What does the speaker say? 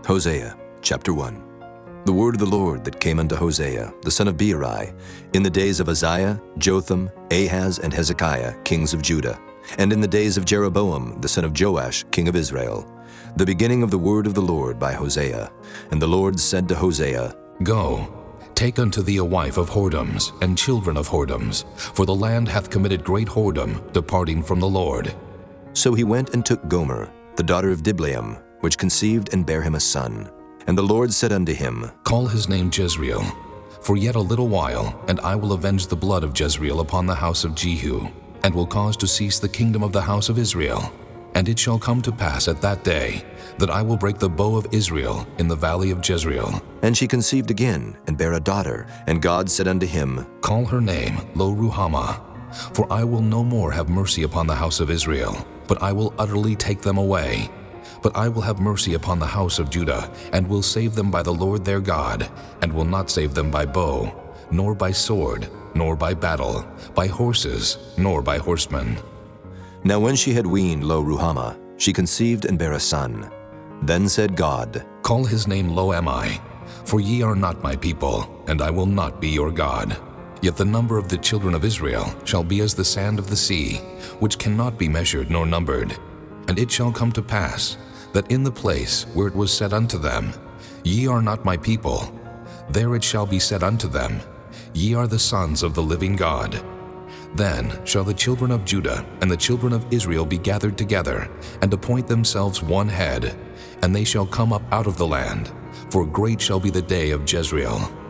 Hosea chapter 1. The word of the Lord that came unto Hosea, the son of Beeri, in the days of Uzziah, Jotham, Ahaz, and Hezekiah, kings of Judah, and in the days of Jeroboam, the son of Joash, king of Israel, the beginning of the word of the Lord by Hosea. And the Lord said to Hosea, Go, take unto thee a wife of whoredoms, and children of whoredoms, for the land hath committed great whoredom, departing from the Lord. So he went and took Gomer, the daughter of Diblaim, which conceived and bare him a son. And the Lord said unto him, Call his name Jezreel, for yet a little while, and I will avenge the blood of Jezreel upon the house of Jehu, and will cause to cease the kingdom of the house of Israel. And it shall come to pass at that day, that I will break the bow of Israel in the valley of Jezreel. And she conceived again, and bare a daughter. And God said unto him, Call her name Lo-ruhamah, for I will no more have mercy upon the house of Israel, but I will utterly take them away. But I will have mercy upon the house of Judah, and will save them by the Lord their God, and will not save them by bow, nor by sword, nor by battle, by horses, nor by horsemen. Now when she had weaned Lo-ruhamah, she conceived and bare a son. Then said God, Call his name Lo-ammi, for ye are not my people, and I will not be your God. Yet the number of the children of Israel shall be as the sand of the sea, which cannot be measured nor numbered. And it shall come to pass, that in the place where it was said unto them, Ye are not my people, there it shall be said unto them, Ye are the sons of the living God. Then shall the children of Judah and the children of Israel be gathered together, and appoint themselves one head, and they shall come up out of the land, for great shall be the day of Jezreel.